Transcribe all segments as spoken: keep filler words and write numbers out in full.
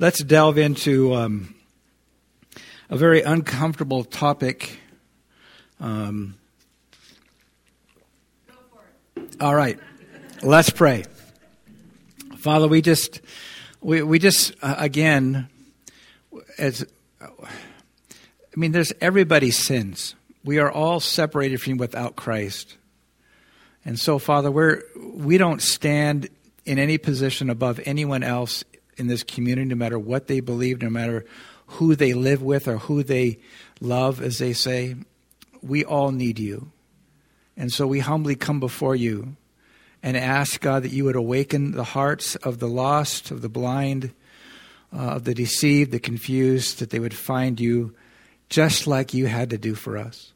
let's delve into um, a very uncomfortable topic. Um, Go for it. All right, let's pray. Father, we just, we we just uh, again, as I mean, there's everybody sins. We are all separated from you without Christ, and so Father, we're we don't stand in any position above anyone else in this community, no matter what they believe, no matter who they live with or who they love, as they say. We all need you. And so we humbly come before you and ask, God, that you would awaken the hearts of the lost, of the blind, uh, of the deceived, the confused, that they would find you just like you had to do for us.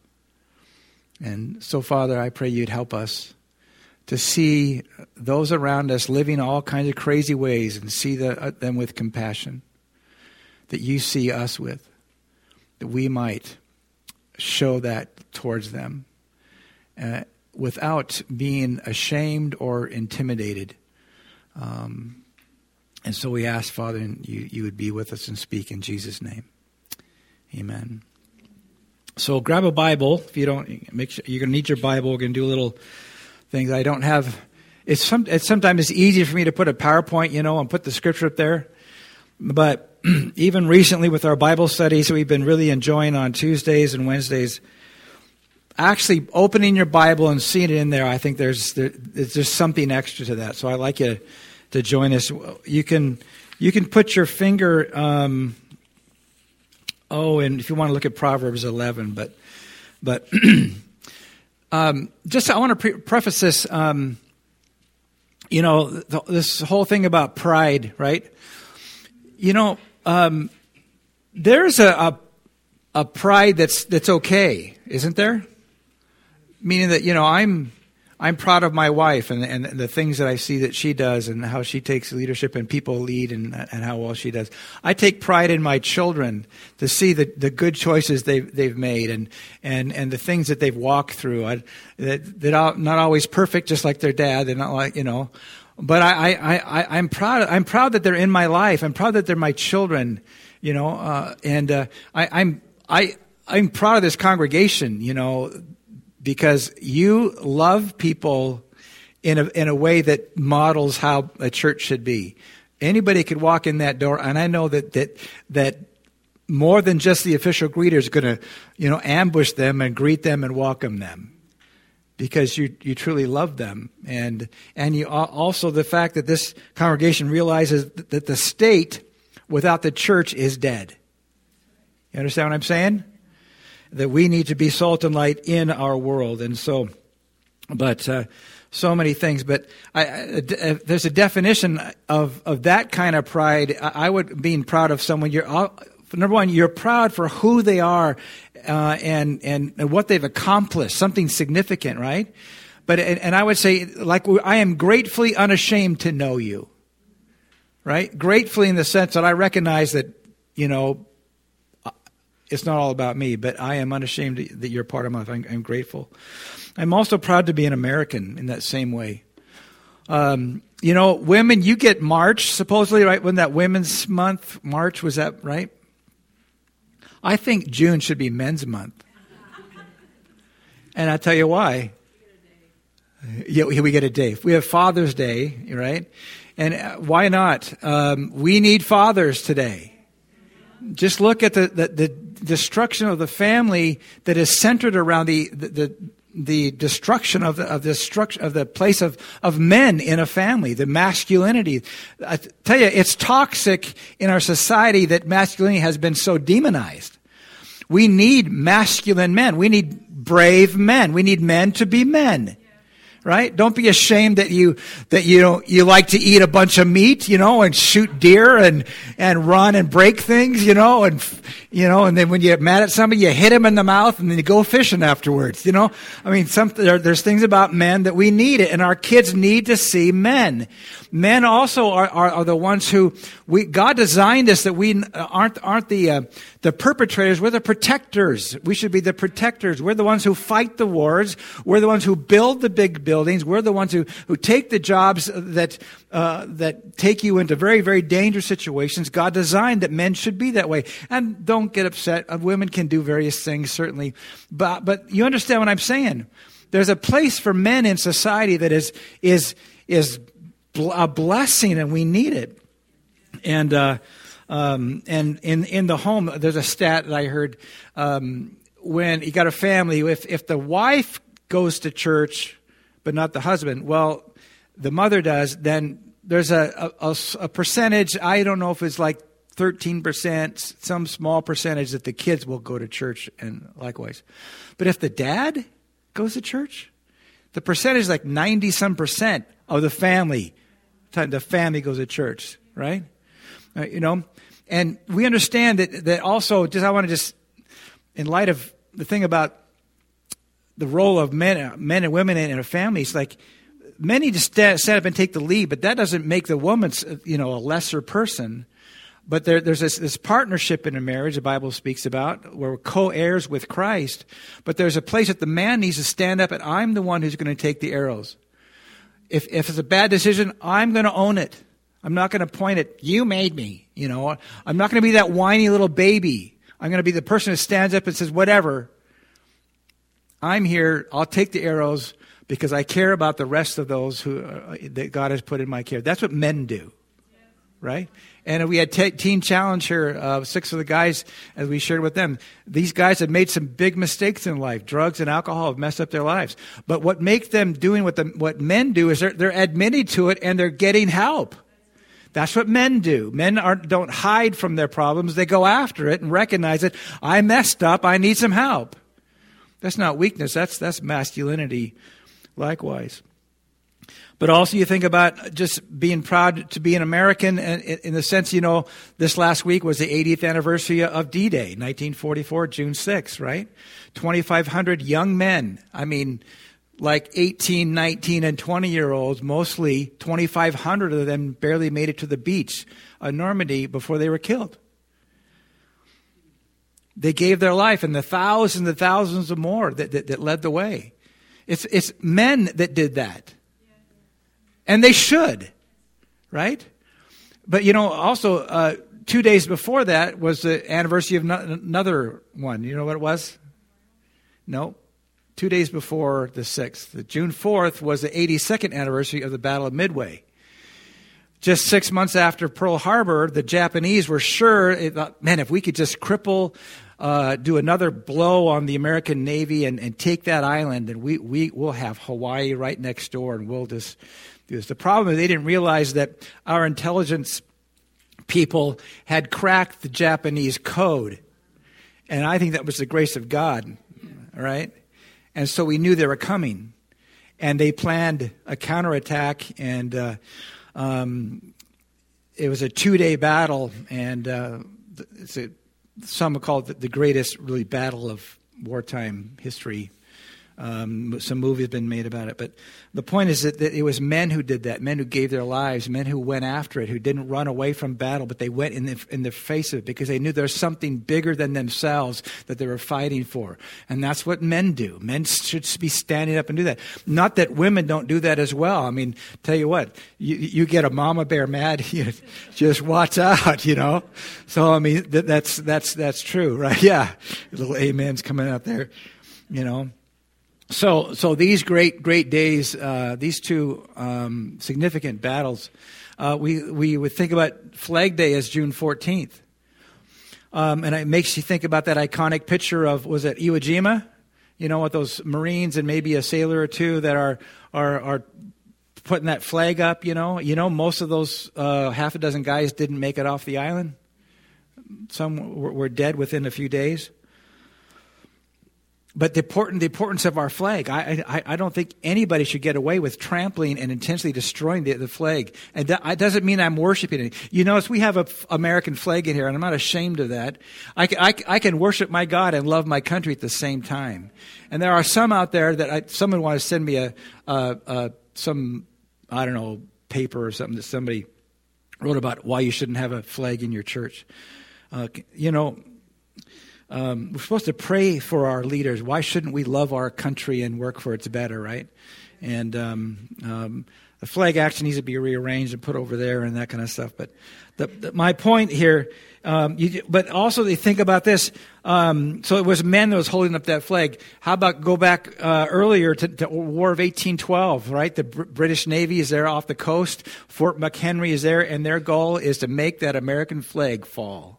And so, Father, I pray you'd help us to see those around us living all kinds of crazy ways and see the, uh, them with compassion that you see us with, that we might show that towards them uh, without being ashamed or intimidated. Um, and so we ask, Father, you, you would be with us and speak in Jesus' name. Amen. So grab a Bible. If you don't, make sure you're going to need your Bible. We're going to do a little things. I don't have. It's some. It's sometimes it's easy for me to put a PowerPoint, you know, and put the scripture up there. But even recently with our Bible studies, we've been really enjoying on Tuesdays and Wednesdays. Actually, opening your Bible and seeing it in there, I think there's there, there's just something extra to that. So I'd like you to join us. You can you can put your finger. Um, oh, and if you want to look at Proverbs eleven, but but. Um, just, I want to pre- preface this, um, you know, th- this whole thing about pride, right? You know, um, there's a, a, a pride that's, that's okay, isn't there? Meaning that, you know, I'm, I'm proud of my wife and, and the things that I see that she does and how she takes leadership and people lead and, and how well she does. I take pride in my children to see the, the good choices they've, they've made and, and, and the things that they've walked through. I, that, they're not always perfect, just like their dad. They're not like, you know, but I, I, I, I'm proud. I'm proud that they're in my life. I'm proud that they're my children, you know, uh, and, uh, I, I'm, I, I'm proud of this congregation, you know, because you love people in a in a way that models how a church should be. Anybody could walk in that door, and I know that that that more than just the official greeter is going to, you know, ambush them and greet them and welcome them, because you you truly love them, and and you also the fact that this congregation realizes that the state without the church is dead. You understand what I'm saying? That we need to be salt and light in our world. And so, but uh, so many things. But I, I, there's a definition of, of that kind of pride. I, I would, being proud of someone, you're, number one, you're proud for who they are uh, and, and, and what they've accomplished, something significant, right? But, and, and I would say, like, I am gratefully unashamed to know you, right? Gratefully in the sense that I recognize that, you know, it's not all about me, but I am unashamed that you're part of my life. I'm, I'm grateful. I'm also proud to be an American in that same way. Um, you know, women, you get March, supposedly, right? When that Women's Month, March, was that right? I think June should be Men's Month. And I'll tell you why. Yeah, we get a day. We have Father's Day, right? And why not? Um, we need fathers today. Just look at the, the, the destruction of the family that is centered around the the, the, the destruction of the of the structure of the place of, of men in a family, the masculinity. I tell you, it's toxic in our society that masculinity has been so demonized. We need masculine men. We need brave men. We need men to be men. Right? Don't be ashamed that you, that you know, you like to eat a bunch of meat, you know, and shoot deer and, and run and break things, you know, and, you know, and then when you get mad at somebody, you hit them in the mouth and then you go fishing afterwards, you know. I mean, some, there, there's things about men that we need it, and our kids need to see men. Men also are, are, are the ones who, we, God designed us that we aren't, aren't the, uh, the perpetrators, we're the protectors. We should be the protectors. We're the ones who fight the wars. We're the ones who build the big buildings. We're the ones who, who take the jobs that, uh, that take you into very, very dangerous situations. God designed that men should be that way. And don't get upset. Uh, women can do various things, certainly. But, but you understand what I'm saying. There's a place for men in society that is, is, is a blessing, and we need it. And, uh, um, and in, in the home, there's a stat that I heard, um, when you got a family, if, if the wife goes to church, but not the husband, well, the mother does, then there's a, a, a percentage, I don't know if it's like thirteen percent, some small percentage that the kids will go to church, and likewise. But if the dad goes to church, the percentage is like ninety some percent of the family, the family goes to church, right? Uh, you know, and we understand that, that also, just I want to just, in light of the thing about the role of men, men and women in a family, it's like men need to stand, stand up and take the lead, but that doesn't make the woman, you know, a lesser person. But there, there's this, this partnership in a marriage the Bible speaks about, where we're co-heirs with Christ. But there's a place that the man needs to stand up, and I'm the one who's going to take the arrows. If if it's a bad decision, I'm going to own it. I'm not going to point at, you made me, you know. I'm not going to be that whiny little baby. I'm going to be the person who stands up and says, whatever. I'm here. I'll take the arrows because I care about the rest of those who uh, that God has put in my care. That's what men do, right? And we had te- Teen Challenge here, uh, six of the guys, as we shared with them. These guys have made some big mistakes in life. Drugs and alcohol have messed up their lives. But what makes them doing what the, what men do is they're, they're admitting to it and they're getting help. That's what men do. Men aren't, don't hide from their problems. They go after it and recognize it. I messed up. I need some help. That's not weakness. That's, that's masculinity likewise. But also you think about just being proud to be an American in the sense, you know, this last week was the eightieth anniversary of D-Day, nineteen forty-four, June sixth, right? twenty-five hundred young men. I mean, like eighteen, nineteen, and twenty-year-olds, mostly twenty-five hundred of them barely made it to the beach of Normandy before they were killed. They gave their life, and the thousands and thousands of more that, that, that led the way. It's, it's men that did that. And they should, right? But, you know, also, uh, two days before that was the anniversary of no- another one. You know what it was? No. Two days before the sixth. The June fourth was the eighty-second anniversary of the Battle of Midway. Just six months after Pearl Harbor, the Japanese were sure, they thought, man, if we could just cripple, uh, do another blow on the American Navy and, and take that island, and we, we will have Hawaii right next door, and we'll just do this. The problem is they didn't realize that our intelligence people had cracked the Japanese code. And I think that was the grace of God, all right? And so we knew they were coming. And they planned a counterattack, and uh, um, it was a two-day battle, and uh, it's a, some would call it the greatest really battle of wartime history. Um, some movies have been made about it. But the point is that, that it was men who did that, men who gave their lives, men who went after it, who didn't run away from battle, but they went in the, in the face of it because they knew there's something bigger than themselves that they were fighting for. And that's what men do. Men should be standing up and do that. Not that women don't do that as well. I mean, tell you what, you, you get a mama bear mad, you just watch out, you know. So, I mean, that, that's, that's, that's true, right? Yeah. Little amens coming out there, you know. So, so these great, great days, uh, these two um, significant battles, uh, we we would think about Flag Day as June fourteenth, um, and it makes you think about that iconic picture of, was it Iwo Jima? You know, with those Marines and maybe a sailor or two that are are are putting that flag up. You know, you know, most of those uh, half a dozen guys didn't make it off the island. Some were, were dead within a few days. but the important, the importance of our flag. I, I, I don't think anybody should get away with trampling and intentionally destroying the, the flag. And that, that doesn't mean I'm worshiping it. You notice we have an American flag in here, and I'm not ashamed of that. I, I, I can worship my God and love my country at the same time. And there are some out there that I, someone wants to send me a, a, a some, I don't know, paper or something that somebody wrote about why you shouldn't have a flag in your church. Uh, you know, Um, we're supposed to pray for our leaders. Why shouldn't we love our country and work for its better, right? And um, um, the flag actually needs to be rearranged and put over there and that kind of stuff. But the, the, my point here, um, you, but also they think about this. Um, so it was men that was holding up that flag. How about go back uh, earlier to the War of eighteen twelve, right? The Br- British Navy is there off the coast. Fort McHenry is there, and their goal is to make that American flag fall.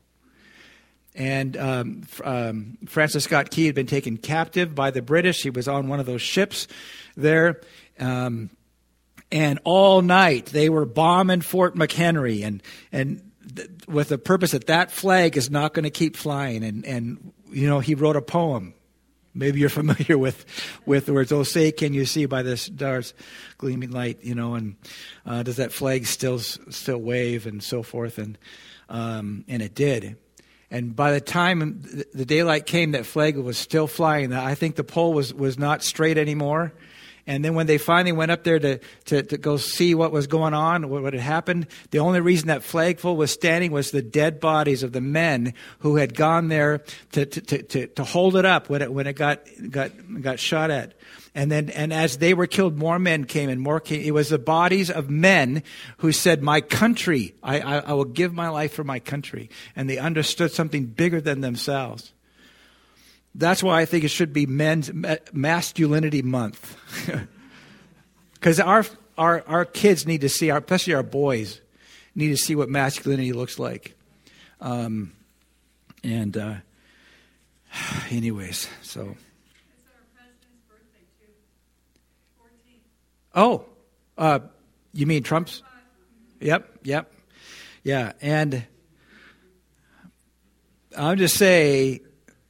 And um, um, Francis Scott Key had been taken captive by the British. He was on one of those ships there. Um, and all night they were bombing Fort McHenry and, and th- with the purpose that that flag is not going to keep flying. And, and, you know, he wrote a poem. Maybe you're familiar with, with the words, "Oh, say, can you see by this star's gleaming light," you know, and uh, does that flag still still wave and so forth. And um, and it did. And by the time the daylight came, that flag was still flying. I think the pole was, was not straight anymore. And then when they finally went up there to, to, to go see what was going on, what, what had happened, the only reason that flagpole was standing was the dead bodies of the men who had gone there to, to, to, to hold it up when it, when it got, got, got shot at. And then, and as they were killed, more men came and more came. It was the bodies of men who said, "My country, I, I, I will give my life for my country." And they understood something bigger than themselves. That's why I think it should be Men's Masculinity Month. Because our, our, our kids need to see, our, especially our boys, need to see what masculinity looks like. Um, and uh, anyways, so... Oh, uh, you mean Trump's? Yep, yep. Yeah, and I'll just say,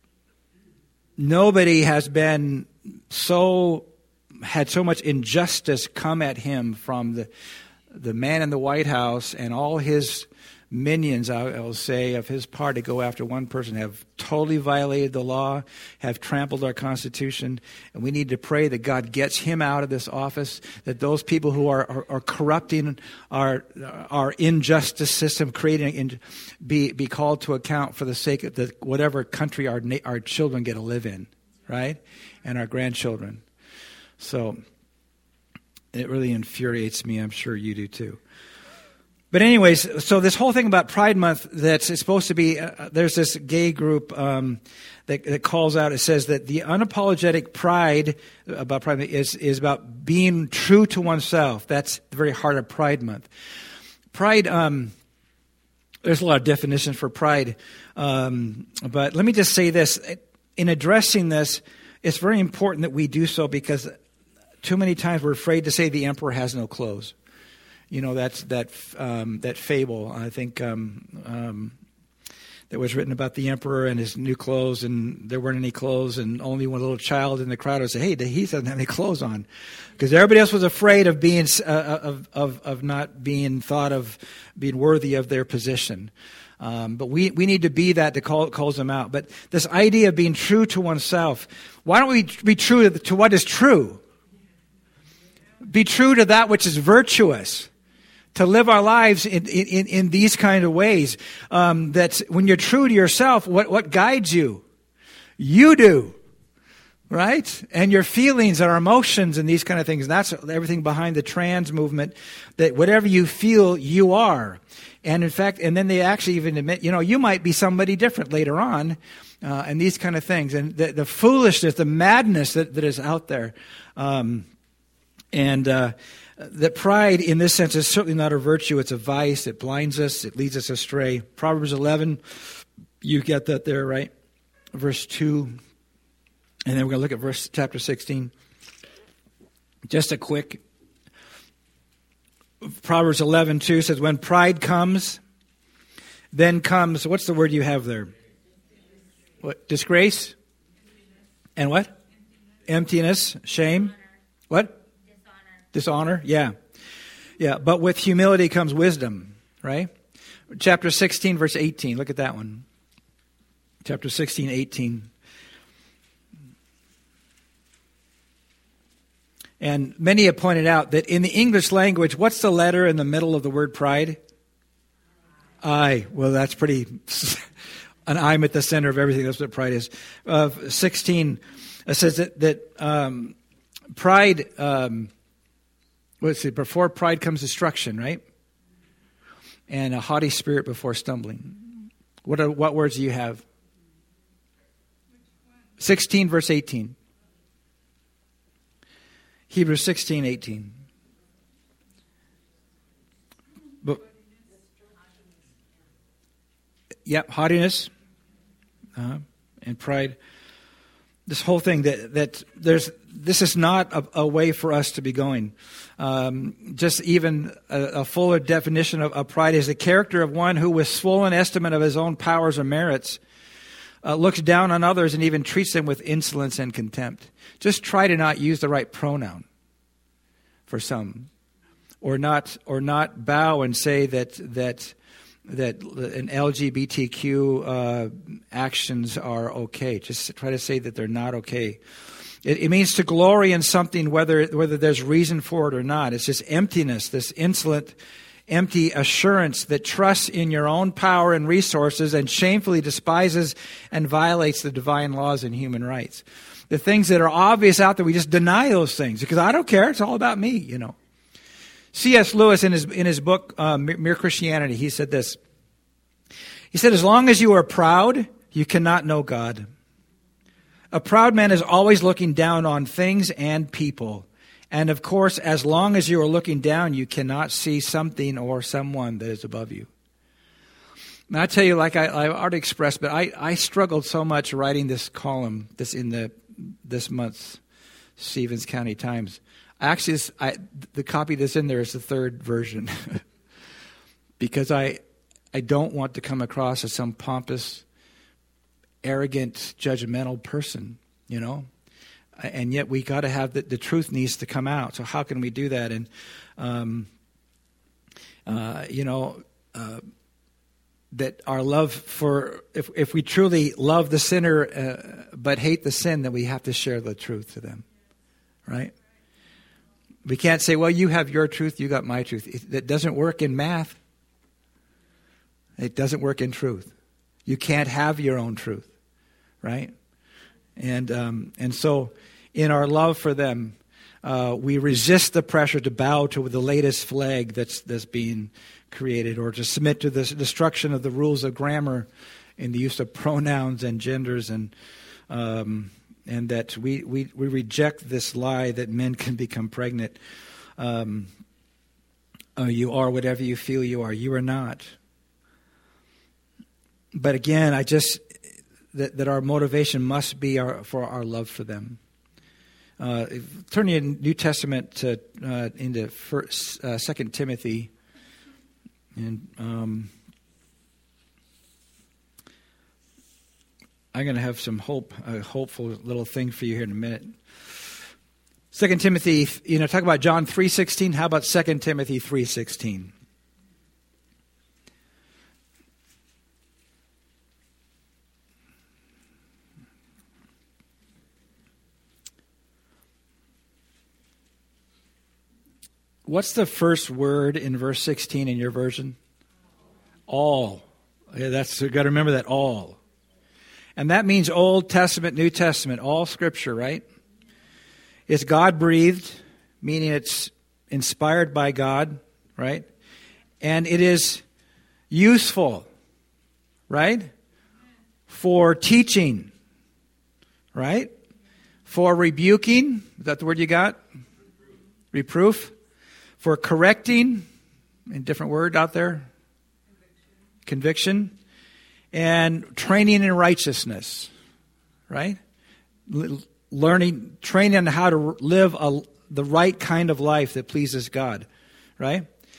nobody has been so, had so much injustice come at him from the the man in the White House and all his minions, I will say, of his party go after one person, have totally violated the law, have trampled our Constitution, and we need to pray that God gets him out of this office, that those people who are, are, are corrupting our our injustice system, creating in, be be called to account for the sake of the whatever country our our children get to live in, right, and our grandchildren. So it really infuriates me. I'm sure you do too. But anyways, so this whole thing about Pride Month, that's it's supposed to be, uh, there's this gay group um, that, that calls out, it says that the unapologetic pride about Pride Month is, is about being true to oneself. That's the very heart of Pride Month. Pride, um, there's a lot of definitions for pride. Um, but let me just say this. In addressing this, it's very important that we do so because too many times we're afraid to say the emperor has no clothes. You know, that's that um, that fable, I think, um, um, that was written about the emperor and his new clothes, and there weren't any clothes, and only one little child in the crowd would say, "Hey, he doesn't have any clothes on," because everybody else was afraid of being uh, of, of of not being thought of being worthy of their position. Um, but we, we need to be that to call calls them out. But this idea of being true to oneself, why don't we be true to, to what is true? Be true to that which is virtuous. To live our lives in, in, in these kind of ways. Um, that's when you're true to yourself, what, what guides you? You do. Right? And your feelings and our emotions and these kind of things. And that's everything behind the trans movement. That whatever you feel, you are. And in fact, and then they actually even admit, you know, you might be somebody different later on. Uh, and these kind of things. And the, the foolishness, the madness that, that is out there. Um, and, uh, That pride, in this sense, is certainly not a virtue. It's a vice. It blinds us. It leads us astray. Proverbs eleven, you get that there, right? Verse two. And then we're going to look at verse chapter sixteen. Just a quick. Proverbs eleven two says, when pride comes, then comes, what's the word you have there? What? Disgrace? And what? emptiness, shame. Dishonor. What? Dishonor. Dishonor, yeah. Yeah, but with humility comes wisdom, right? Chapter sixteen, verse eighteen. Look at that one. Chapter sixteen, eighteen. And many have pointed out that in the English language, what's the letter in the middle of the word pride? I. Well, that's pretty... An I'm at the center of everything. That's what pride is. Uh, sixteen uh, says that, that um, pride... Um, let's see, before pride comes destruction, right? And a haughty spirit before stumbling. What are, what words do you have? sixteen, verse eighteen. Hebrews sixteen, eighteen. But, yep, haughtiness uh, and pride. This whole thing that that there's this is not a, a way for us to be going. Um, just even a, a fuller definition of, of pride is the character of one who, with swollen estimate of his own powers or merits, uh, looks down on others and even treats them with insolence and contempt. Just try to not use the right pronoun for some, or not or not bow and say that that. that an L G B T Q uh, actions are okay. Just try to say that they're not okay. It, it means to glory in something whether whether there's reason for it or not. It's just emptiness, this insolent, empty assurance that trusts in your own power and resources and shamefully despises and violates the divine laws and human rights. The things that are obvious out there, we just deny those things because I don't care. It's all about me, you know. C S Lewis, in his in his book, uh, Mere Christianity, he said this. He said, as long as you are proud, you cannot know God. A proud man is always looking down on things and people. And of course, as long as you are looking down, you cannot see something or someone that is above you. And I tell you, like I, I already expressed, but I, I struggled so much writing this column this in the this month's Stevens County Times. Actually, I, the copy that's in there is the third version because I I don't want to come across as some pompous, arrogant, judgmental person, you know. And yet we got to have the, the truth needs to come out. So how can we do that? And um, uh, you know uh, that our love for if if we truly love the sinner uh, but hate the sin, then we have to share the truth to them, right? We can't say, well, you have your truth, you got my truth. It, it doesn't work in math. It doesn't work in truth. You can't have your own truth, right? And um, and so in our love for them, uh, we resist the pressure to bow to the latest flag that's, that's being created or to submit to the destruction of the rules of grammar in the use of pronouns and genders and um And that we, we, we reject this lie that men can become pregnant. Um, uh, you are whatever you feel you are. You are not. But again, I just, that, that our motivation must be our, for our love for them. Uh, turn your New Testament to, uh, into first, uh, Second Timothy. And um, I'm going to have some hope, a hopeful little thing for you here in a minute. Second Timothy, you know, talk about John three sixteen. How about Second Timothy three sixteen? What's the first word in verse sixteen in your version? All. Yeah, that's, you've got to remember that, all. And that means Old Testament, New Testament, all Scripture, right? It's God-breathed, meaning it's inspired by God, right? And it is useful, right? For teaching, right? For rebuking, is that the word you got? Reproof. For correcting, a different word out there? Conviction. Conviction. And training in righteousness, right? L- learning, training on how to live a, the right kind of life that pleases God, right?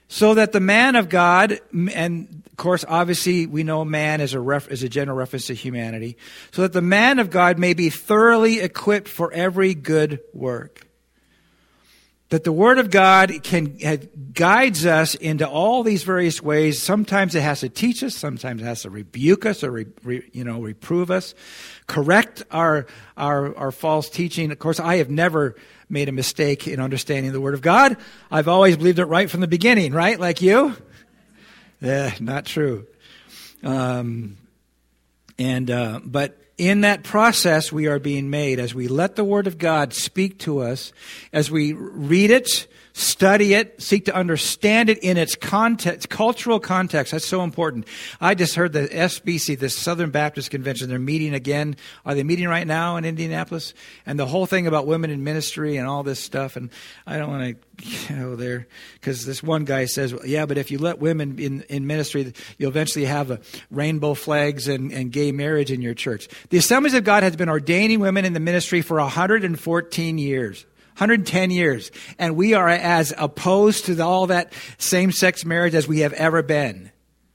So that the man of God, and of course, obviously, we know man as a ref, as a general reference to humanity, so that the man of God may be thoroughly equipped for every good work. That the Word of God can guides us into all these various ways. Sometimes it has to teach us, sometimes it has to rebuke us or re, re, you know reprove us, correct our our our false teaching. Of course, I have never made a mistake in understanding the Word of God. I've always believed it right from the beginning, right? Like you? Yeah, not true. Um, and uh, but in that process, we are being made as we let the Word of God speak to us, as we read it, study it, seek to understand it in its context, cultural context. That's so important. I just heard the S B C, the Southern Baptist Convention, they're meeting again. Are they meeting right now in Indianapolis? And the whole thing about women in ministry and all this stuff. And I don't want to go there because this one guy says, well, yeah, but if you let women in, in ministry, you'll eventually have a rainbow flags and, and gay marriage in your church. The Assemblies of God has been ordaining women in the ministry for one hundred fourteen years. one hundred ten years. And we are as opposed to all that same-sex marriage as we have ever been.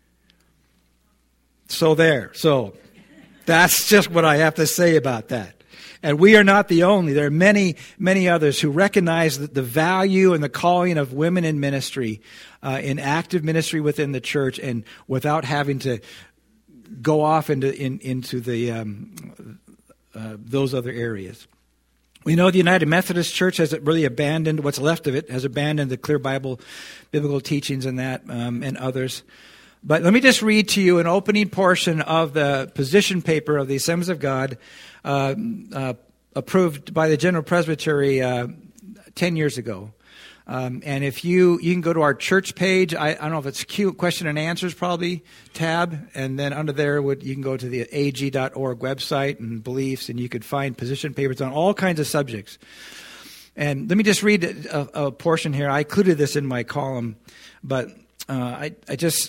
So there. So that's just what I have to say about that. And we are not the only. There are many, many others who recognize the value and the calling of women in ministry, uh, in active ministry within the church, and without having to go off into in, into the um, uh, those other areas. We know the United Methodist Church has really abandoned, what's left of it, has abandoned the clear Bible, biblical teachings and that, um, and others. But let me just read to you an opening portion of the position paper of the Assemblies of God, uh, uh, approved by the General Presbytery uh, ten years ago. Um, and if you, you can go to our church page. I, I don't know if it's Q, question and answers probably, tab. And then under there, would you can go to the a g dot org website and beliefs, and you could find position papers on all kinds of subjects. And let me just read a, a portion here. I included this in my column, but uh, I, I just...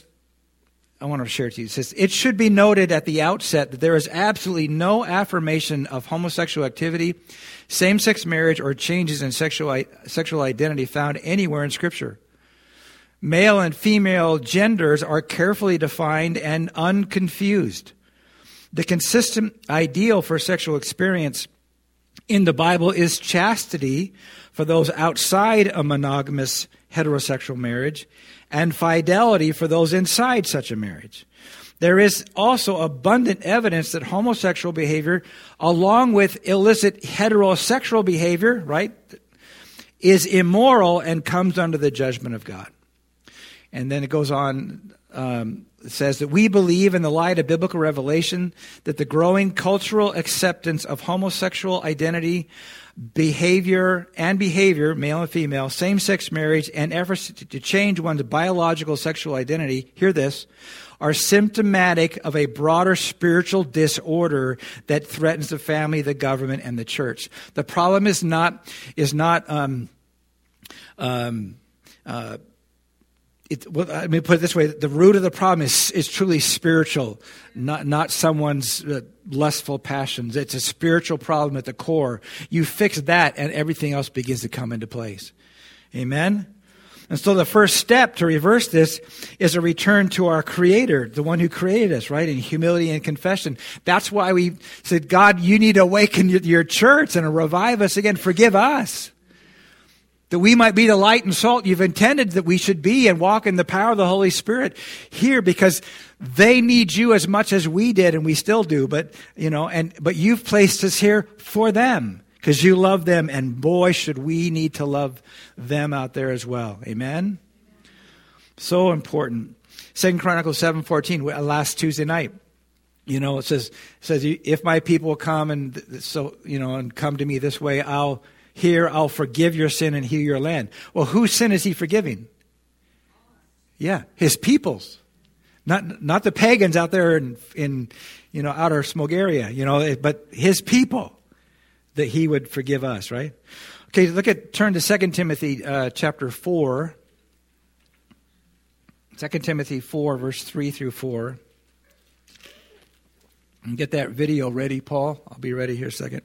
I want to share it to you. It says, it should be noted at the outset that there is absolutely no affirmation of homosexual activity, same-sex marriage, or changes in sexual, sexual identity found anywhere in Scripture. Male and female genders are carefully defined and unconfused. The consistent ideal for sexual experience in the Bible is chastity for those outside a monogamous heterosexual marriage, and fidelity for those inside such a marriage. There is also abundant evidence that homosexual behavior, along with illicit heterosexual behavior, right, is immoral and comes under the judgment of God. And then it goes on, um, it says that we believe in the light of biblical revelation that the growing cultural acceptance of homosexual identity, behavior and behavior, male and female, same-sex marriage, and efforts to change one's biological sexual identity, hear this, are symptomatic of a broader spiritual disorder that threatens the family, the government, and the church. The problem is not, is not, um, um, uh, It, well, let me put it this way. The root of the problem is, is truly spiritual, not, not someone's uh, lustful passions. It's a spiritual problem at the core. You fix that and everything else begins to come into place. Amen? And so the first step to reverse this is a return to our Creator, the one who created us, right? In humility and confession. That's why we said, God, you need to awaken your church and revive us again. Forgive us. That we might be the light and salt you've intended that we should be, and walk in the power of the Holy Spirit here, because they need you as much as we did, and we still do. But, you know, and, but you've placed us here for them because you love them. And boy, should we need to love them out there as well. Amen. So important. Second Chronicles seven fourteen, last Tuesday night. You know, it says, it says, if my people come and so, you know, and come to me this way, I'll, Here, I'll forgive your sin and heal your land. Well, whose sin is he forgiving? Yeah, his people's. Not not the pagans out there in, in you know, outer Smogaria, you know, but his people, that he would forgive us, right? Okay, look at, turn to Second Timothy uh, chapter four. Second Timothy four, verse three through four. And get that video ready, Paul. I'll be ready here a second.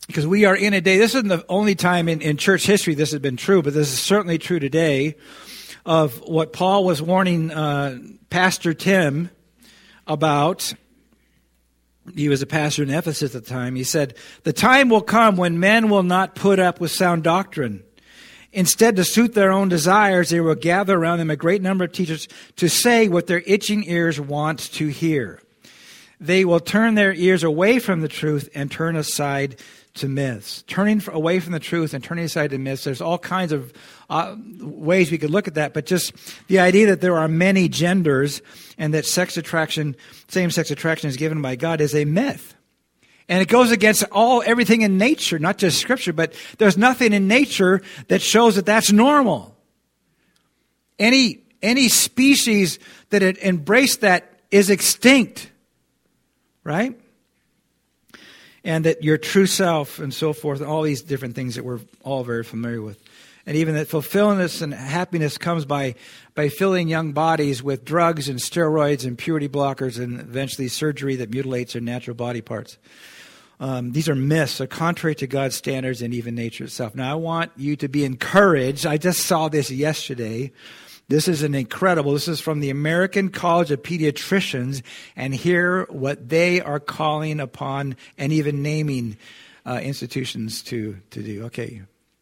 because we are in a day, this isn't the only time in, in church history this has been true, but this is certainly true today, of what Paul was warning uh, Pastor Tim about. He was a pastor in Ephesus at the time. He said, "The time will come when men will not put up with sound doctrine. Instead, to suit their own desires, they will gather around them a great number of teachers to say what their itching ears want to hear. They will turn their ears away from the truth and turn aside to myths." Turning away from the truth and turning aside to myths. There's all kinds of uh, ways we could look at that, but just the idea that there are many genders and that sex attraction, same-sex attraction is given by God is a myth. And it goes against all everything in nature, not just Scripture, but there's nothing in nature that shows that that's normal. Any any species that had embraced that is extinct, right? And that your true self and so forth, and all these different things that we're all very familiar with. And even that fulfillment and happiness comes by, by filling young bodies with drugs and steroids and purity blockers and eventually surgery that mutilates their natural body parts. Um, these are myths, are contrary to God's standards and even nature itself. Now, I want you to be encouraged. I just saw this yesterday. This is an incredible, this is from the American College of Pediatricians, and hear what they are calling upon and even naming uh, institutions to, to do. Okay.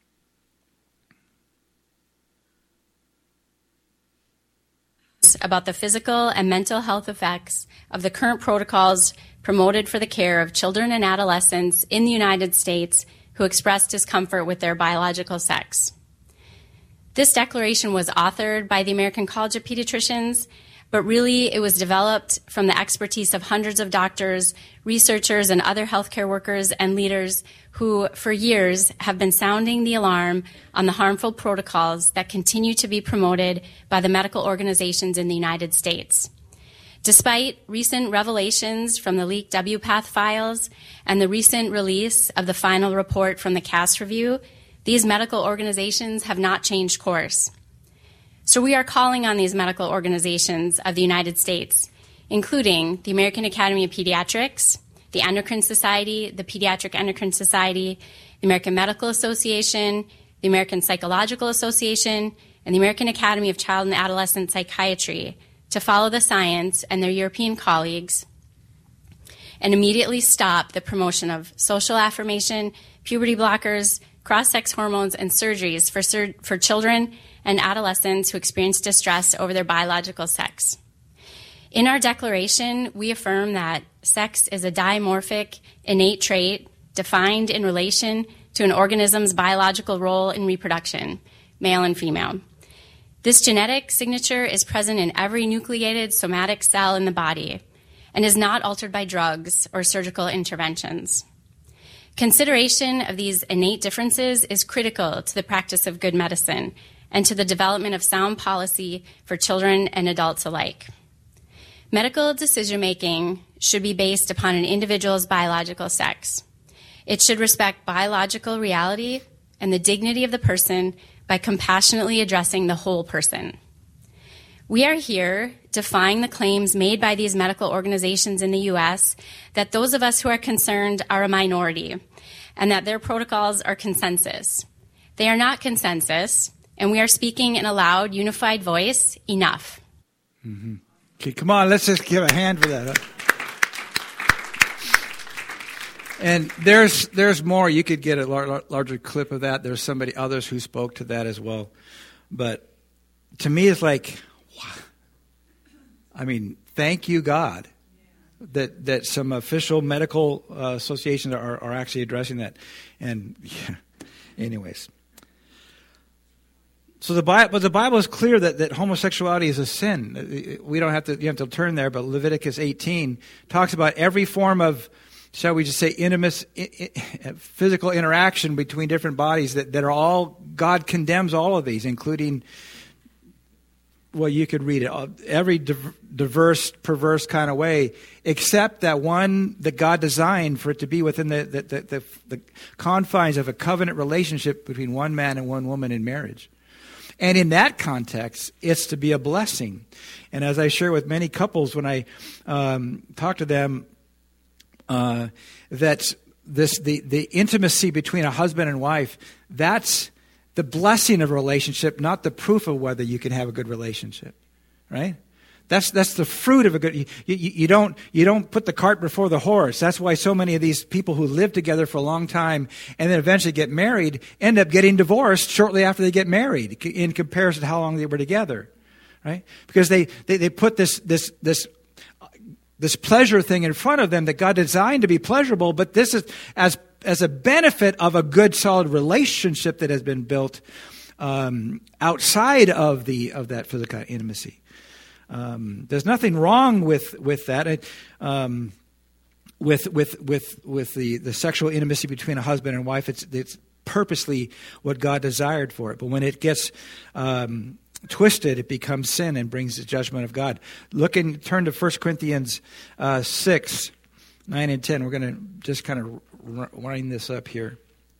About the physical and mental health effects of the current protocols promoted for the care of children and adolescents in the United States who express discomfort with their biological sex. This declaration was authored by the American College of Pediatricians, but really it was developed from the expertise of hundreds of doctors, researchers, and other healthcare workers and leaders who, for years, have been sounding the alarm on the harmful protocols that continue to be promoted by the medical organizations in the United States. Despite recent revelations from the leaked W PATH files and the recent release of the final report from the Cass Review, these medical organizations have not changed course. So we are calling on these medical organizations of the United States, including the American Academy of Pediatrics, the Endocrine Society, the Pediatric Endocrine Society, the American Medical Association, the American Psychological Association, and the American Academy of Child and Adolescent Psychiatry to follow the science and their European colleagues and immediately stop the promotion of social affirmation, puberty blockers, cross-sex hormones, and surgeries for, sur- for children and adolescents who experience distress over their biological sex. In our declaration, we affirm that sex is a dimorphic, innate trait defined in relation to an organism's biological role in reproduction, male and female. This genetic signature is present in every nucleated somatic cell in the body and is not altered by drugs or surgical interventions. Consideration of these innate differences is critical to the practice of good medicine and to the development of sound policy for children and adults alike. Medical decision-making should be based upon an individual's biological sex. It should respect biological reality and the dignity of the person by compassionately addressing the whole person. We are here defying the claims made by these medical organizations in the U S that those of us who are concerned are a minority and that their protocols are consensus. They are not consensus, and we are speaking in a loud, unified voice. Enough. Mm-hmm. Okay, come on, let's just give a hand for that. Huh? And there's there's more. You could get a lar- larger clip of that. There's somebody, others who spoke to that as well. But to me, it's like, wow. I mean, thank you, God, that that some official medical uh, associations are, are actually addressing that. And yeah, anyways. So the Bible, but the Bible is clear that, that homosexuality is a sin. We don't have to, you have to turn there, but Leviticus eighteen talks about every form of, shall we just say, intimate, physical interaction between different bodies that, that are all, God condemns all of these, including, well, you could read it, every diverse, perverse kind of way, except that one that God designed for it to be within the, the, the, the, the confines of a covenant relationship between one man and one woman in marriage. And in that context, it's to be a blessing. And as I share with many couples when I um, talk to them, uh, that this the, the intimacy between a husband and wife, that's the blessing of a relationship, not the proof of whether you can have a good relationship, right? That's that's the fruit of a good. You, you, you don't you don't put the cart before the horse. That's why so many of these people who live together for a long time and then eventually get married end up getting divorced shortly after they get married, in comparison to how long they were together, right? Because they they, they put this this this. this pleasure thing in front of them that God designed to be pleasurable, but this is as as a benefit of a good, solid relationship that has been built um, outside of the of that physical intimacy. Um, there's nothing wrong with with that. It, um, with with with with the, the sexual intimacy between a husband and wife, it's it's purposely what God desired for it. But when it gets um, twisted, it becomes sin and brings the judgment of God. Look and turn to First Corinthians uh, six, nine and ten. We're going to just kind of r- wind this up here.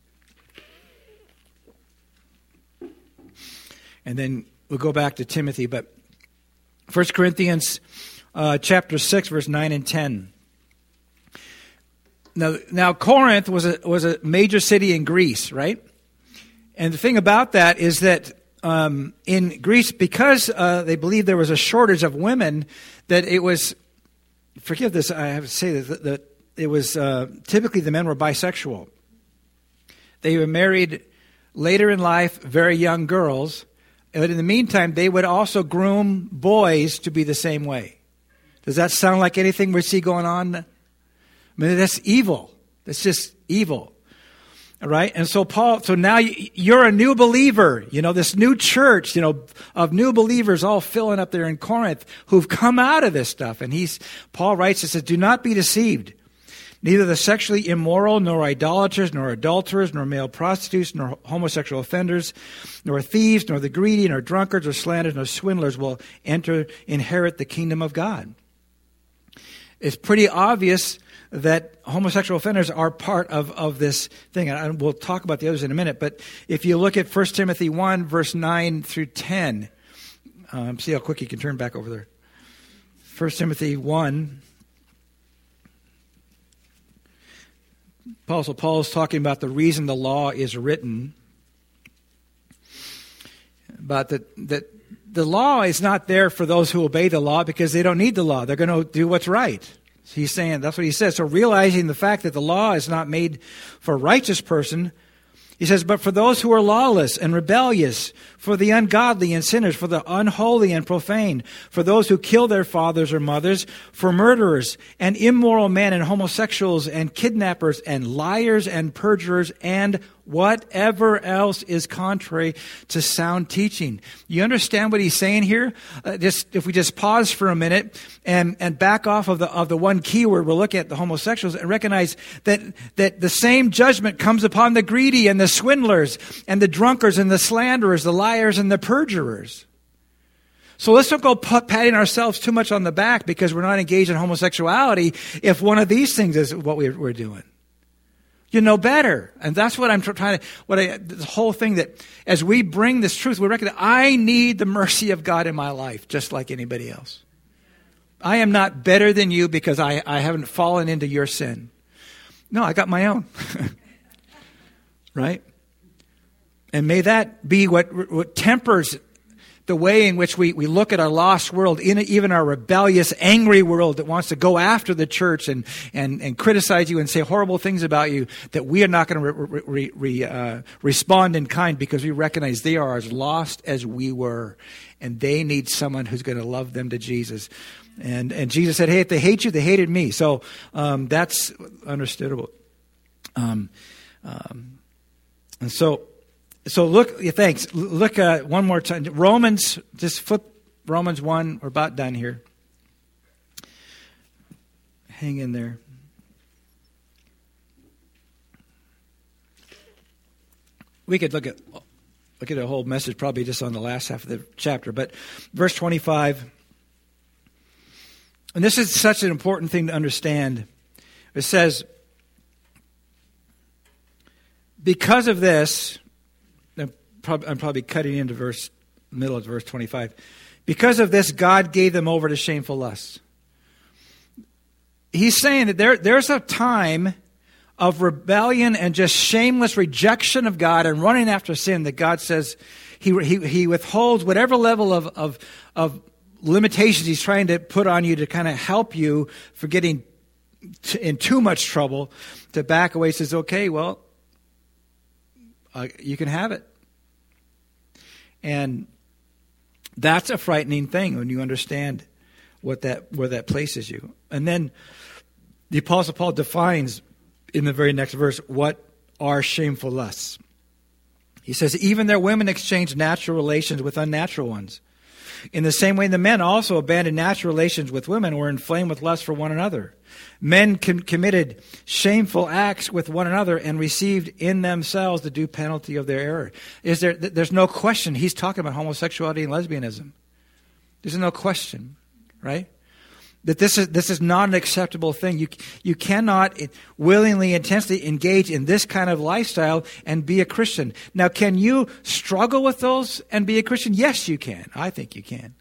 And then we'll go back to Timothy. But First Corinthians uh, chapter six, verse nine and ten. Now, now Corinth was a, was a major city in Greece, right? And the thing about that is that Um, in Greece, because uh, they believed there was a shortage of women, that it was, forgive this, I have to say that, that it was uh, typically the men were bisexual. They were married later in life, very young girls, but in the meantime, they would also groom boys to be the same way. Does that sound like anything we see going on? I mean, that's evil. That's just evil. All right. And so Paul, so now you're a new believer, you know, this new church, you know, of new believers all filling up there in Corinth who've come out of this stuff. And he's, Paul writes, it says, do not be deceived. Neither the sexually immoral, nor idolaters, nor adulterers, nor male prostitutes, nor homosexual offenders, nor thieves, nor the greedy, nor drunkards, or slanderers, nor swindlers will enter, inherit the kingdom of God. It's pretty obvious that homosexual offenders are part of, of this thing. And we'll talk about the others in a minute. But if you look at First Timothy one, verse nine through ten, um, see how quick you can turn back over there. First Timothy one. Paul, so Paul is talking about the reason the law is written. About that, that the law is not there for those who obey the law because they don't need the law. They're going to do what's right. He's saying, that's what he says. So realizing the fact that the law is not made for a righteous person, he says, but for those who are lawless and rebellious, for the ungodly and sinners, for the unholy and profane, for those who kill their fathers or mothers, for murderers and immoral men and homosexuals and kidnappers and liars and perjurers and whatever else is contrary to sound teaching. You understand what he's saying here? Uh, just if we just pause for a minute and, and back off of the of the one key word we're looking at, the homosexuals, and recognize that that the same judgment comes upon the greedy and the swindlers and the drunkards and the slanderers, the liars and the perjurers. So let's don't go patting ourselves too much on the back because we're not engaged in homosexuality if one of these things is what we're, we're doing. You know better. And that's what I'm trying to, what I, the whole thing that as we bring this truth, we recognize I need the mercy of God in my life, just like anybody else. I am not better than you because I, I haven't fallen into your sin. No, I got my own. Right? And may that be what, what tempers the way in which we, we look at our lost world, in even our rebellious, angry world that wants to go after the church and, and, and criticize you and say horrible things about you, that we are not going to re, re, re, uh, respond in kind because we recognize they are as lost as we were. And they need someone who's going to love them to Jesus. And and Jesus said, hey, if they hate you, they hated me. So um, that's understandable. Um, um, and so... So look, thanks. Look uh, one more time. Romans, just flip Romans one. We're about done here. Hang in there. We could look at look at a whole message probably just on the last half of the chapter. But verse twenty-five, and this is such an important thing to understand. It says, because of this... I'm probably cutting into verse middle of verse twenty-five. Because of this, God gave them over to shameful lusts. He's saying that there, there's a time of rebellion and just shameless rejection of God and running after sin that God says he he, he withholds whatever level of, of, of limitations he's trying to put on you to kind of help you for getting t- in too much trouble, to back away. He says, okay, well, uh, you can have it. And that's a frightening thing when you understand what that where that places you. And then the Apostle Paul defines in the very next verse what are shameful lusts. He says, even their women exchange natural relations with unnatural ones. In the same way, the men also abandoned natural relations with women, were inflamed with lust for one another. Men com- committed shameful acts with one another and received in themselves the due penalty of their error. Is there? There's no question he's talking about homosexuality and lesbianism. There's no question, right? That this is this is not an acceptable thing. You you cannot willingly, intensely engage in this kind of lifestyle and be a Christian. Now, can you struggle with those and be a Christian? Yes, you can. I think you can.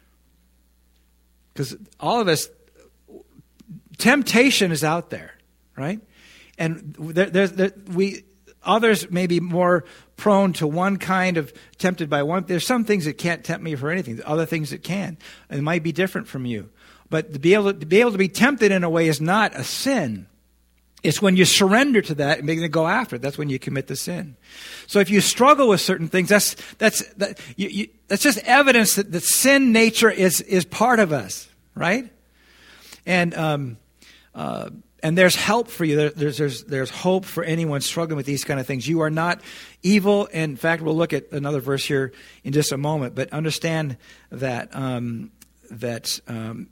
Because all of us, temptation is out there, right? And there, there's there, we others may be more prone to one kind of tempted by one. There's some things that can't tempt me for anything. Other things that can. It might be different from you. But to be able to, to be able to be tempted in a way is not a sin. It's when you surrender to that and begin to go after it. That's when you commit the sin. So if you struggle with certain things, that's that's that, you, you, that's just evidence that the sin nature is is part of us, right? And um, uh, and there's help for you. There, there's there's there's hope for anyone struggling with these kind of things. You are not evil. In fact, we'll look at another verse here in just a moment. But understand that um, that. Um,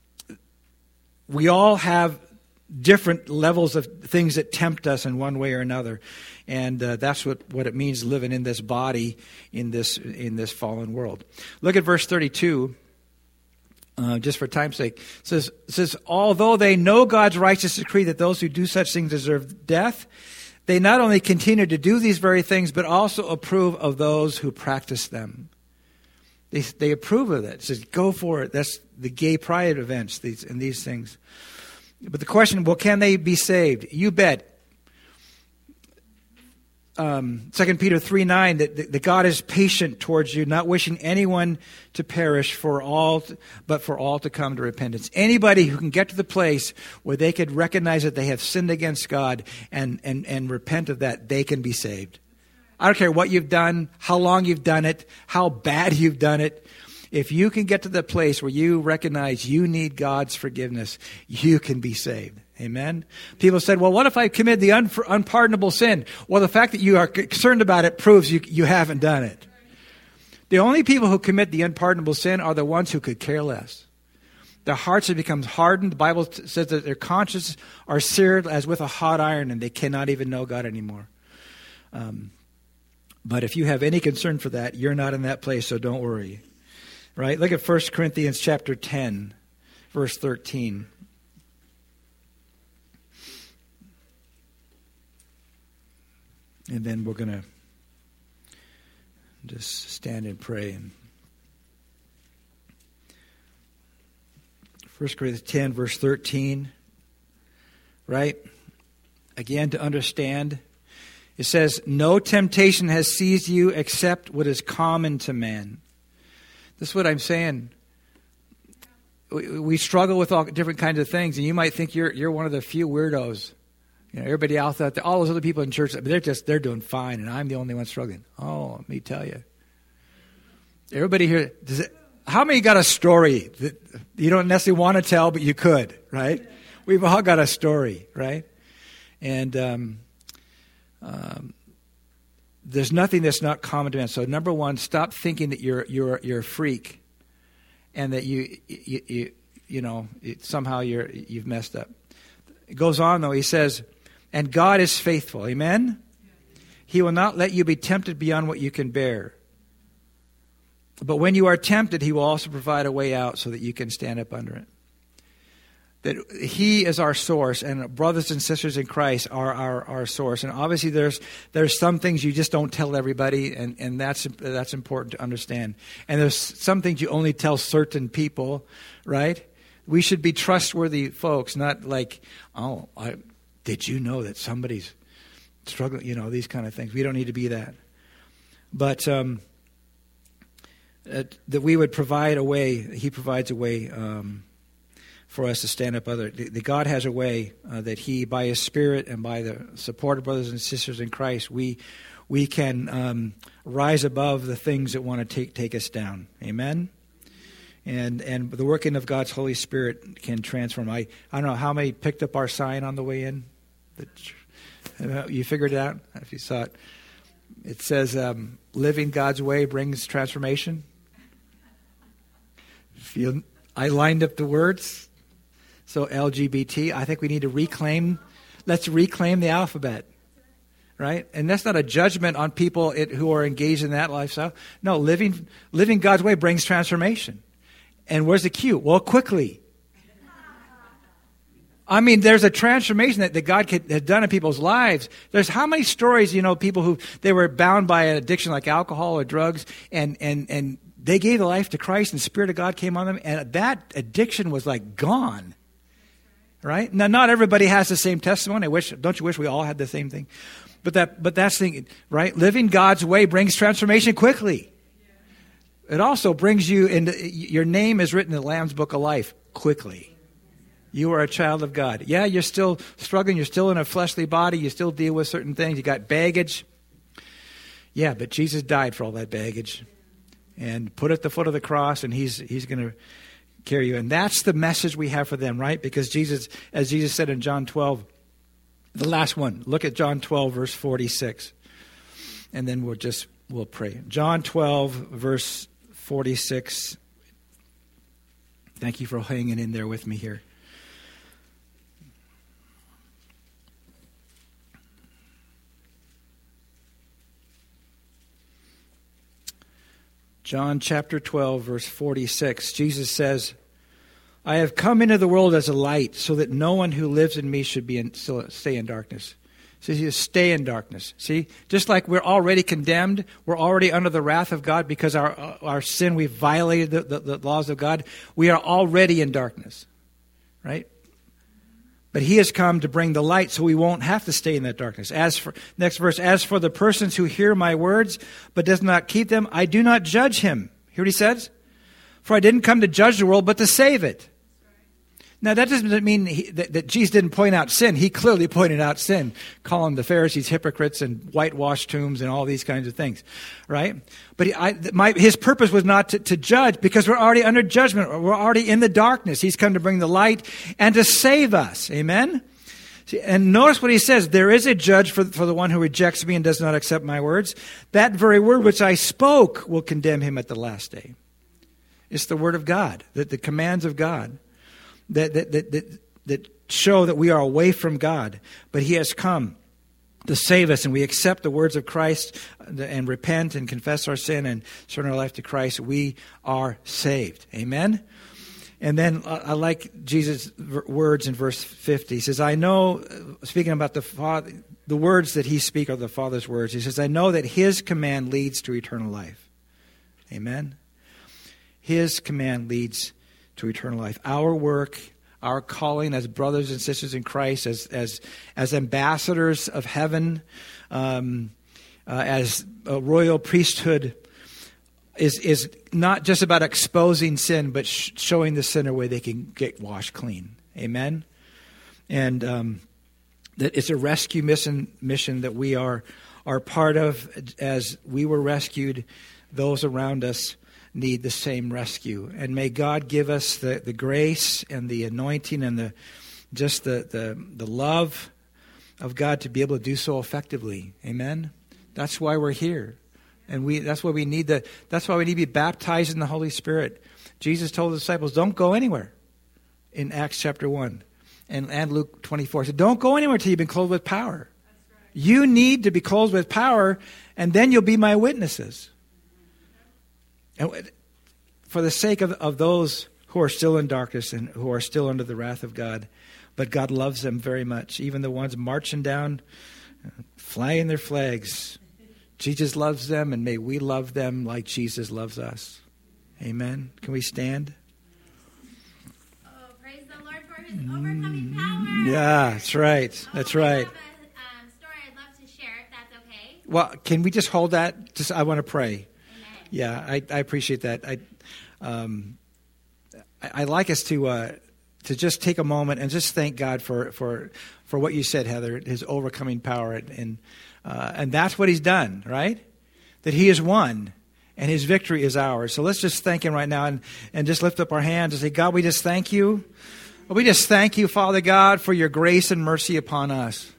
We all have different levels of things that tempt us in one way or another. And uh, that's what, what it means living in this body, in this in this fallen world. Look at verse thirty-two, uh, just for time's sake. It says, it says, although they know God's righteous decree that those who do such things deserve death, they not only continue to do these very things, but also approve of those who practice them. They they approve of it. It says, go for it. That's the gay pride events these, and these things. But the question, well, can they be saved? You bet. Um, Second Peter three nine, that, that God is patient towards you, not wishing anyone to perish, for all, to, but for all to come to repentance. Anybody who can get to the place where they could recognize that they have sinned against God and, and, and repent of that, they can be saved. I don't care what you've done, how long you've done it, how bad you've done it. If you can get to the place where you recognize you need God's forgiveness, you can be saved. Amen? People said, well, what if I committed the un- unpardonable sin? Well, the fact that you are concerned about it proves you, you haven't done it. The only people who commit the unpardonable sin are the ones who could care less. Their hearts have become hardened. The Bible t- says that their consciences are seared as with a hot iron, and they cannot even know God anymore. Um, But if you have any concern for that, you're not in that place, so don't worry. Right? Look at First Corinthians chapter ten, verse thirteen. And then we're going to just stand and pray. And First Corinthians ten, verse thirteen. Right? Again, to understand. It says, no temptation has seized you except what is common to man. This is what I'm saying. We, we struggle with all different kinds of things, and you might think you're you're one of the few weirdos. You know, everybody else out there, all those other people in church, they're just they're doing fine, and I'm the only one struggling. Oh, let me tell you. Everybody here, does it, how many got a story that you don't necessarily want to tell, but you could, right? We've all got a story, right? And um Um, there's nothing that's not common to man. So number one, stop thinking that you're you're you're a freak, and that you you you, you know it, somehow you're you've messed up. It goes on though. He says, "And God is faithful." Amen. He will not let you be tempted beyond what you can bear. But when you are tempted, He will also provide a way out so that you can stand up under it. That He is our source, and brothers and sisters in Christ are our, our source. And obviously there's there's some things you just don't tell everybody, and, and that's that's important to understand. And there's some things you only tell certain people, right? We should be trustworthy folks, not like, oh, I, Did you know that somebody's struggling? You know, these kind of things. We don't need to be that. But um, uh, that we would provide a way, he provides a way um, for us to stand up other. The, the God has a way uh, that he, by his Spirit and by the support of brothers and sisters in Christ, we we can um, rise above the things that want to take take us down. Amen? And and the working of God's Holy Spirit can transform. I, I don't know how many picked up our sign on the way in. The, you figured it out? If you saw it. It says, um, living God's way brings transformation. If you, I lined up the words. So L G B T, I think we need to reclaim, let's reclaim the alphabet, right? And that's not a judgment on people it, who are engaged in that lifestyle. No, living living God's way brings transformation. And where's the cue? Well, quickly. I mean, there's a transformation that, that God could, had done in people's lives. There's how many stories, you know, people who, they were bound by an addiction like alcohol or drugs, and, and, and they gave their life to Christ, and the Spirit of God came on them, and that addiction was like gone. Right? Now, not everybody has the same testimony. I wish, don't you wish we all had the same thing? But that, but that's the thing, right? Living God's way brings transformation quickly. It also brings you into, your name is written in the Lamb's Book of Life quickly. You are a child of God. Yeah, you're still struggling. You're still in a fleshly body. You still deal with certain things. You got baggage. Yeah, but Jesus died for all that baggage and put at the foot of the cross, and he's he's going to carry you. And that's the message we have for them, right? Because Jesus, as Jesus said in John twelve, the last one, look at John twelve, verse forty-six. And then we'll just, we'll pray. John twelve, verse forty-six. Thank you for hanging in there with me here. John chapter twelve, verse forty-six, Jesus says, I have come into the world as a light, so that no one who lives in me should be in, still stay in darkness. He says, stay in darkness. See, just like we're already condemned, we're already under the wrath of God because our our sin, we've violated the, the, the laws of God. We are already in darkness, right? But he has come to bring the light so we won't have to stay in that darkness. As for, next verse, as for the persons who hear my words but does not keep them, I do not judge him. Hear what he says? For I didn't come to judge the world, but to save it. Now, that doesn't mean he, that, that Jesus didn't point out sin. He clearly pointed out sin, calling the Pharisees hypocrites and whitewashed tombs and all these kinds of things, right? But he, I, my, his purpose was not to, to judge, because we're already under judgment. We're already in the darkness. He's come to bring the light and to save us. Amen? See, and notice what he says. There is a judge for, for the one who rejects me and does not accept my words. That very word which I spoke will condemn him at the last day. It's the word of God, the, the commands of God. That, that that that that show that we are away from God, but he has come to save us, and we accept the words of Christ and repent and confess our sin and surrender our life to Christ. We are saved. Amen. And then I like Jesus' words in verse fifty. He says, "I know," speaking about the Father, the words that he speaks are the Father's words. He says, "I know that his command leads to eternal life." Amen. His command leads to eternal life. Our work, our calling as brothers and sisters in Christ, as as as ambassadors of heaven, um, uh, as a royal priesthood, is is not just about exposing sin, but sh- showing the sinner where they can get washed clean. Amen. And um, that it's a rescue mission mission that we are are part of. As we were rescued, those around us need the same rescue. And may God give us the, the grace and the anointing and the just the, the the love of God to be able to do so effectively. Amen. That's why we're here. And we that's why we need the that's why we need to be baptized in the Holy Spirit. Jesus told the disciples, don't go anywhere in Acts chapter one and, and Luke twenty-four. He said, don't go anywhere till you've been clothed with power. Right. You need to be clothed with power, and then you'll be my witnesses. And for the sake of, of those who are still in darkness and who are still under the wrath of God, but God loves them very much. Even the ones marching down, flying their flags. Jesus loves them, and may we love them like Jesus loves us. Amen. Can we stand? Oh, praise the Lord for his overcoming power. Yeah, that's right. That's oh, right. I have a um, story I'd love to share, if that's okay. Well, can we just hold that? Just I want to pray. Amen. Yeah, I, I appreciate that. I, um, I, I like us to uh, to just take a moment and just thank God for for, for what you said, Heather, His overcoming power, and and, uh, and that's what He's done, right? That He has won, and His victory is ours. So let's just thank Him right now, and and just lift up our hands and say, God, we just thank you. We just thank you, Father God, for your grace and mercy upon us.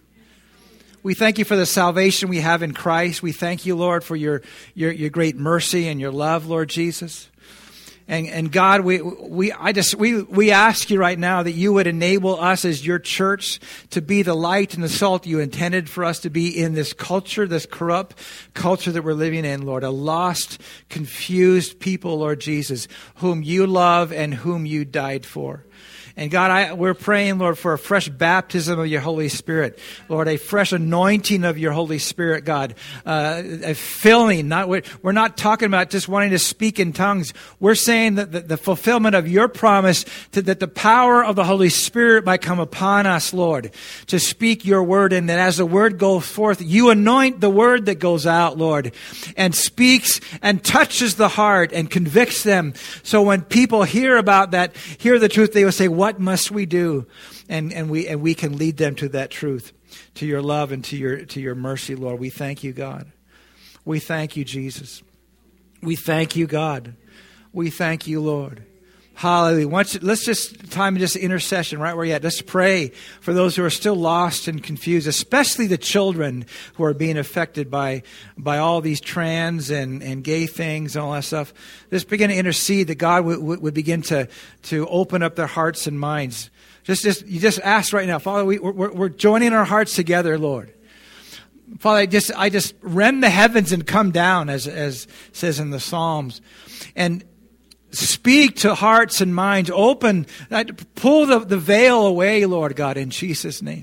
We thank you for the salvation we have in Christ. We thank you, Lord, for your your, your great mercy and your love, Lord Jesus. And, and God, we we I just we we ask you right now that you would enable us as your church to be the light and the salt you intended for us to be in this culture, this corrupt culture that we're living in, Lord. A lost, confused people, Lord Jesus, whom you love and whom you died for. And God, I, we're praying, Lord, for a fresh baptism of your Holy Spirit. Lord, a fresh anointing of your Holy Spirit, God. Uh, a filling. Not, we're, we're not talking about just wanting to speak in tongues. We're saying that the, the fulfillment of your promise to, that the power of the Holy Spirit might come upon us, Lord, to speak your word. And that as the word goes forth, you anoint the word that goes out, Lord, and speaks and touches the heart and convicts them. So when people hear about that, hear the truth, they will say, what must we do? And and we and we can lead them to that truth, to your love and to your to your mercy, Lord. We thank you, God. We thank you, Jesus. We thank you, God. We thank you, Lord. Hallelujah. Once, let's just time just intercession right where you're at. Let's pray for those who are still lost and confused, especially the children who are being affected by by all these trans and, and gay things and all that stuff. Just begin to intercede that God would, would begin to, to open up their hearts and minds. Just, just you just ask right now, Father, we, we're, we're joining our hearts together, Lord. Father, I just I just rend the heavens and come down, as as says in the Psalms, and speak to hearts and minds. Open, pull the, the veil away, Lord God, in Jesus' name.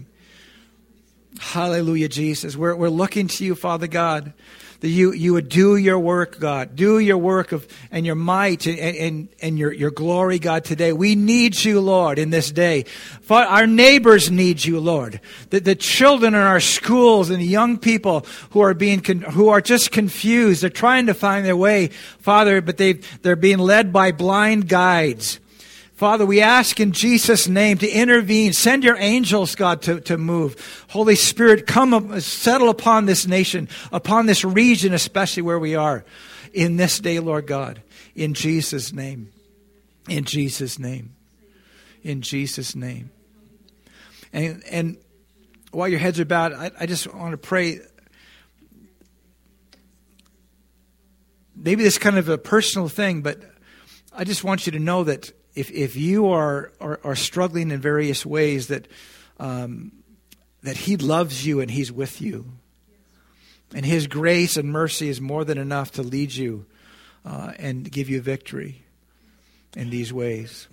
Hallelujah, Jesus. We're, we're looking to you, Father God, that you, you would do your work, God. Do your work of and your might and, and, and your, your glory, God, today. We need you, Lord, in this day. Father, our neighbors need you, Lord. The, the children in our schools and the young people who are being con, who are just confused. They're trying to find their way, Father, but they they're being led by blind guides. Father, we ask in Jesus' name to intervene. Send your angels, God, to, to move. Holy Spirit, come up, settle upon this nation, upon this region, especially where we are in this day, Lord God. In Jesus' name. In Jesus' name. In Jesus' name. And, and while your heads are bowed, I, I just want to pray. Maybe this is kind of a personal thing, but I just want you to know that If if you are, are, are struggling in various ways, that um, that He loves you and He's with you. And His grace and mercy is more than enough to lead you uh, and give you victory in these ways.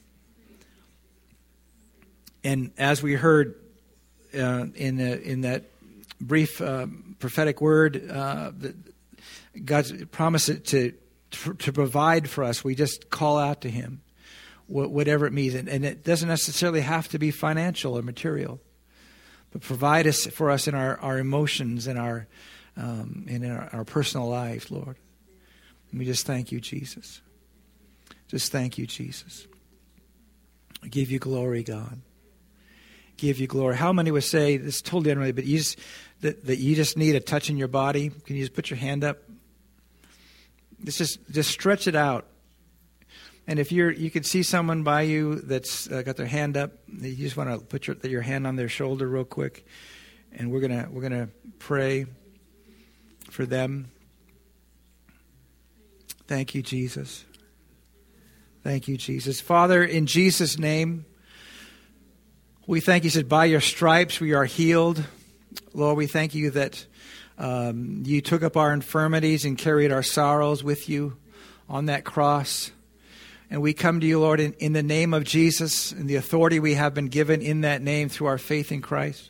And as we heard uh, in the, in that brief uh, prophetic word, uh, that God's promised it to, to provide for us. We just call out to Him. Whatever it means. And it doesn't necessarily have to be financial or material, but provide us for us in our, our emotions and our um, and in our, our personal lives, Lord. And we just thank you, Jesus. Just thank you, Jesus. I give you glory, God. Give you glory. How many would say, this is totally unrelated, but you just, that, that you just need a touch in your body? Can you just put your hand up? Just, just, just stretch it out. And if you're, you can see someone by you that's uh, got their hand up, you just want to put your, your hand on their shoulder real quick, and we're gonna we're gonna pray for them. Thank you, Jesus. Thank you, Jesus. Father, in Jesus' name, we thank you. Said by your stripes we are healed. Lord, we thank you that um, you took up our infirmities and carried our sorrows with you on that cross. And we come to you, Lord, in, in the name of Jesus and the authority we have been given in that name through our faith in Christ.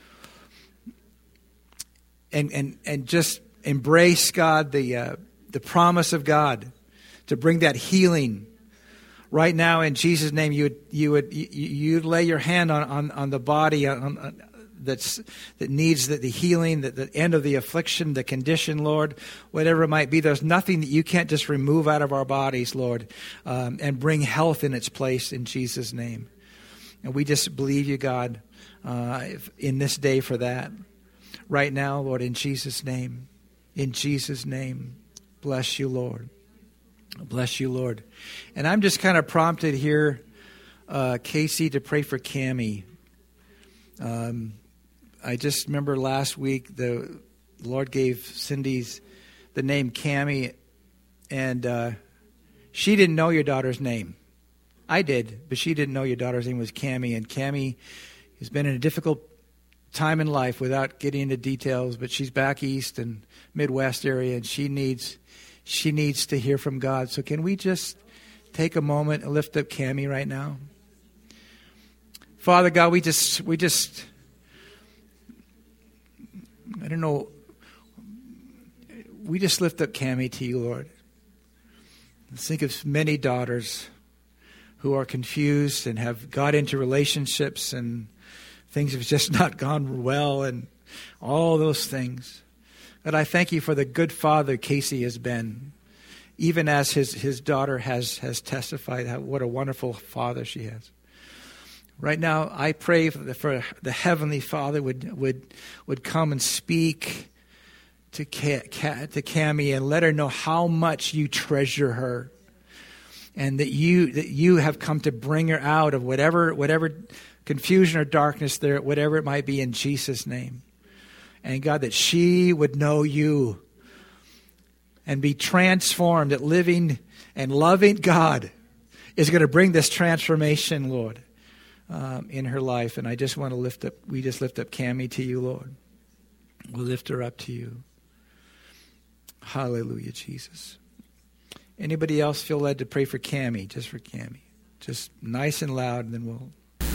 And and and just embrace, God, the uh, the promise of God to bring that healing right now in Jesus' name, you would you would you, you lay your hand on, on, on the body on, on, that's that needs the, the healing, the, the end of the affliction, the condition, Lord, whatever it might be. There's nothing that you can't just remove out of our bodies, Lord, um, and bring health in its place in Jesus' name. And we just believe you, God, uh, in this day for that. Right now, Lord, in Jesus' name, in Jesus' name, bless you, Lord. Bless you, Lord. And I'm just kind of prompted here, uh, Casey, to pray for Cammie. Um, I just remember last week the Lord gave Cindy's the name Cammie, and uh, she didn't know your daughter's name. I did, but she didn't know your daughter's name was Cammie. And Cammie has been in a difficult time in life without getting into details, but she's back east and Midwest area, and she needs she needs to hear from God. So can we just take a moment and lift up Cammie right now? Father God, we just we just I don't know. We just lift up Cammie to you, Lord. Think of many daughters who are confused and have got into relationships and things have just not gone well and all those things. But I thank you for the good father Casey has been, even as his, his daughter has, has testified how, what a wonderful father she has. Right now, I pray for the, for the Heavenly Father would would would come and speak to Ca- Ca- to Cammie and let her know how much you treasure her, and that you that you have come to bring her out of whatever whatever confusion or darkness there, whatever it might be, in Jesus' name. And God, that she would know you and be transformed, that living and loving God is going to bring this transformation, Lord, um, in her life. And I just want to lift up, we just lift up Cammie to you, Lord. We'll lift her up to you. Hallelujah, Jesus. Anybody else feel led to pray for Cammie? Just for Cammie. Just nice and loud, and then we'll...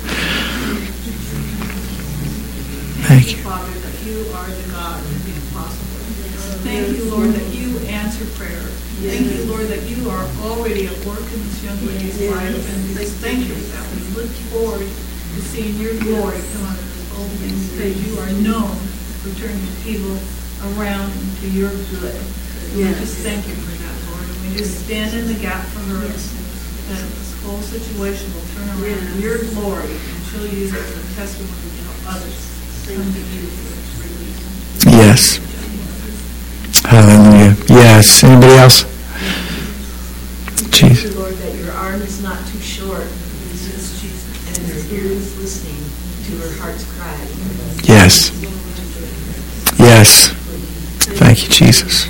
Thank you, Father, that you are the God of the impossible. Thank you, Lord, that you answer prayer. Thank you, Lord, that you are already at work in this young lady's life. And we just thank you that we look forward to seeing your glory come out of this whole thing, because you are known for turning people around to your good. And we just thank you for that, Lord. And we just stand in the gap for her, that this whole situation will turn around in your glory, and she'll use it as a testimony to help others. Yes. Hallelujah. Yes. Anybody else? Thank you, Lord, that your arm is not too short, and your ear is listening to her heart's cry. Yes. Yes. Thank you, Jesus.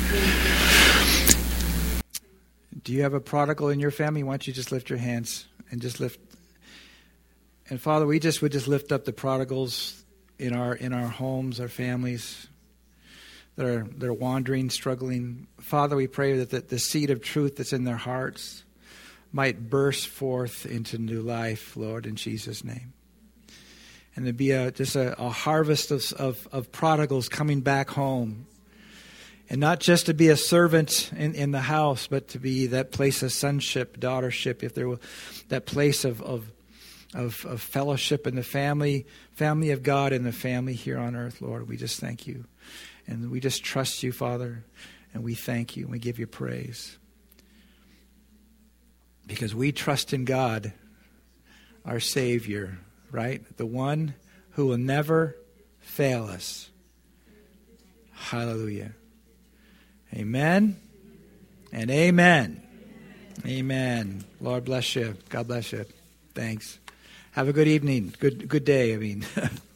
Do you have a prodigal in your family? Why don't you just lift your hands and just lift. And Father, we just would just lift up the prodigals in our in our homes, our families that are that are wandering, struggling. Father, we pray that the, the seed of truth that's in their hearts might burst forth into new life, Lord, in Jesus' name. And there'd be a, just a, a harvest of, of, of prodigals coming back home. And not just to be a servant in, in the house, but to be that place of sonship, daughtership, if there were that place of, of Of, of fellowship in the family, family of God and the family here on earth, Lord. We just thank you. And we just trust you, Father. And we thank you and we give you praise. Because we trust in God, our Savior, right? The one who will never fail us. Hallelujah. Amen and amen. Amen. Lord bless you. God bless you. Thanks. Have a good evening. Good good day, I mean.